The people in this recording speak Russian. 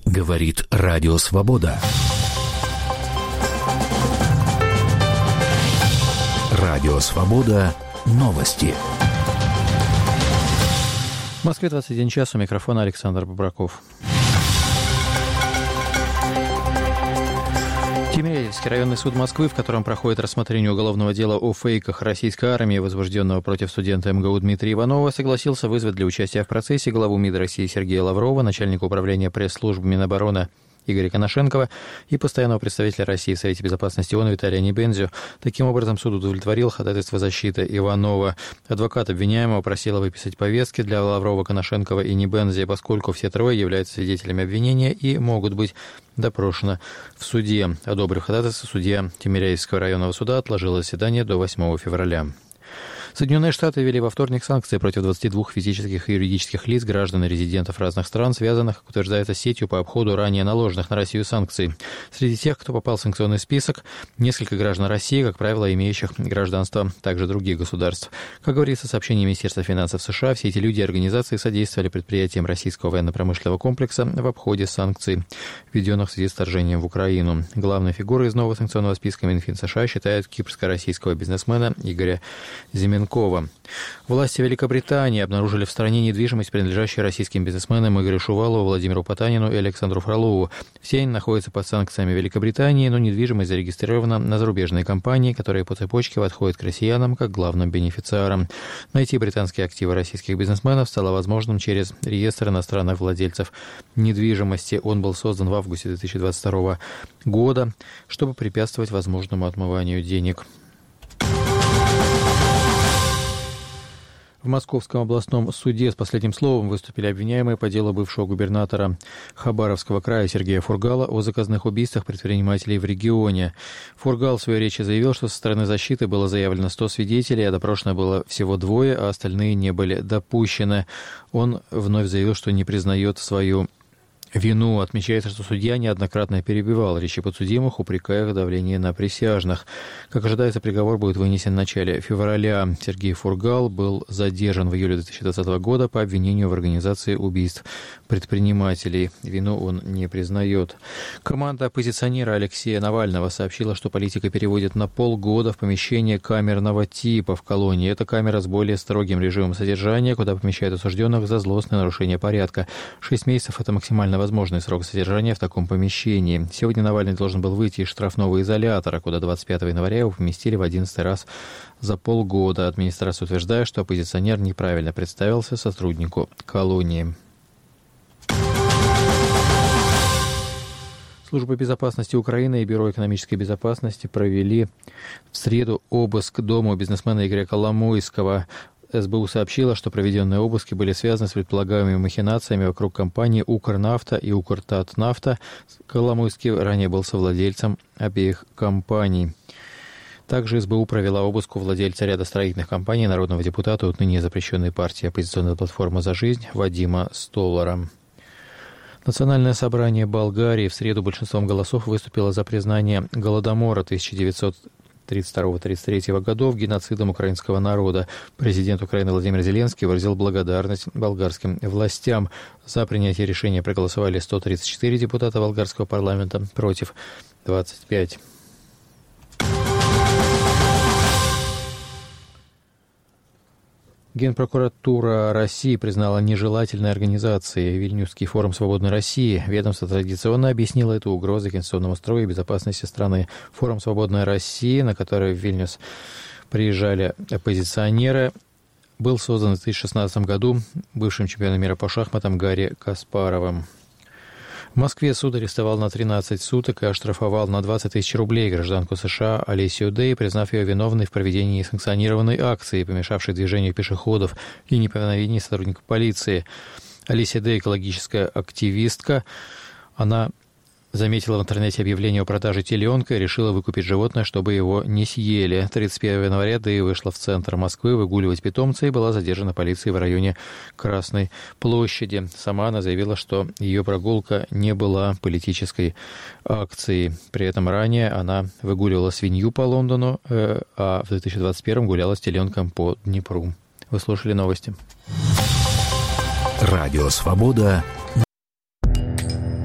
Говорит Радио Свобода. Радио Свобода. Новости. В Москве 21 час, у микрофона Александр Бобраков. Тимирязевский районный суд Москвы, в котором проходит рассмотрение уголовного дела о фейках российской армии, возбужденного против студента МГУ Дмитрия Иванова, согласился вызвать для участия в процессе главу МИД России Сергея Лаврова, начальника управления пресс-службы Минобороны Игоря Коношенкова и постоянного представителя России в Совете Безопасности ООН Виталия Небензю. Таким образом, суд удовлетворил ходатайство защиты Иванова. Адвокат обвиняемого просила выписать повестки для Лаврова, Коношенкова и Небензи, поскольку все трое являются свидетелями обвинения и могут быть допрошены в суде. Одобрив ходатайство, судья Тимирязевского районного суда отложил заседание до 8 февраля. Соединенные Штаты ввели во вторник санкции против 22 физических и юридических лиц, граждан и резидентов разных стран, связанных, как утверждается, сетью по обходу ранее наложенных на Россию санкций. Среди тех, кто попал в санкционный список, несколько граждан России, как правило, имеющих гражданство также других государств. Как говорится в сообщении Министерства финансов США, все эти люди и организации содействовали предприятиям российского военно-промышленного комплекса в обходе санкций, введенных в связи с вторжением в Украину. Главной фигурой из нового санкционного списка Минфин США считает кипрско-российского бизнесмена Игоря Зименкова. Власти Великобритании обнаружили в стране недвижимость, принадлежащую российским бизнесменам Игорю Шувалову, Владимиру Потанину и Александру Фролову. Все они находятся под санкциями Великобритании, но недвижимость зарегистрирована на зарубежной компании, которая по цепочке подходит к россиянам как главным бенефициарам. Найти британские активы российских бизнесменов стало возможным через реестр иностранных владельцев недвижимости. Он был создан в августе 2022 года, чтобы препятствовать возможному отмыванию денег. В Московском областном суде с последним словом выступили обвиняемые по делу бывшего губернатора Хабаровского края Сергея Фургала о заказных убийствах предпринимателей в регионе. Фургал в своей речи заявил, что со стороны защиты было заявлено 100 свидетелей, а допрошено было всего 2, а остальные не были допущены. Он вновь заявил, что не признает свою вину. Отмечается, что судья неоднократно перебивал речи подсудимых, упрекая их в давлении на присяжных. Как ожидается, приговор будет вынесен в начале февраля. Сергей Фургал был задержан в июле 2020 года по обвинению в организации убийств предпринимателей. Вину он не признает. Команда оппозиционера Алексея Навального сообщила, что политика переводит на полгода в помещение камерного типа в колонии. Это камера с более строгим режимом содержания, куда помещают осужденных за злостное нарушение порядка. 6 месяцев – это максимально возможный срок содержания в таком помещении. Сегодня Навальный должен был выйти из штрафного изолятора, куда 25 января его поместили в 11-й раз за полгода. Администрация утверждает, что оппозиционер неправильно представился сотруднику колонии. Служба безопасности Украины и Бюро экономической безопасности провели в среду обыск дома бизнесмена Игоря Коломойского. СБУ сообщила, что проведенные обыски были связаны с предполагаемыми махинациями вокруг компаний «Укрнафта» и «Укртатнафта». Коломойский ранее был совладельцем обеих компаний. Также СБУ провела обыск у владельца ряда строительных компаний, народного депутата от ныне запрещенной партии «Оппозиционная платформа за жизнь» Вадима Столара. Национальное собрание Болгарии в среду большинством голосов выступило за признание Голодомора 1932-1933 годов геноцидом украинского народа. Президент Украины Владимир Зеленский выразил благодарность болгарским властям. За принятие решения проголосовали 134 депутата болгарского парламента, против 25. Генпрокуратура России признала нежелательной организацией Вильнюсский форум «Свободной России». Ведомство традиционно объяснило это угрозой конституционному строю и безопасности страны. Форум «Свободная Россия», на который в Вильнюс приезжали оппозиционеры, был создан в 2016 году бывшим чемпионом мира по шахматам Гарри Каспаровым. В Москве суд арестовал на 13 суток и оштрафовал на 20 тысяч рублей гражданку США Олесю Дэй, признав ее виновной в проведении санкционированной акции, помешавшей движению пешеходов и неповиновении сотрудников полиции. Олеся Дэй – экологическая активистка. Она заметила в интернете объявление о продаже теленка и решила выкупить животное, чтобы его не съели. 31 января Дэй вышла в центр Москвы выгуливать питомца и была задержана полицией в районе Красной площади. Сама она заявила, что ее прогулка не была политической акцией. При этом ранее она выгуливала свинью по Лондону, а в 2021 гуляла с теленком по Днепру. Вы слушали новости. Радио «Свобода».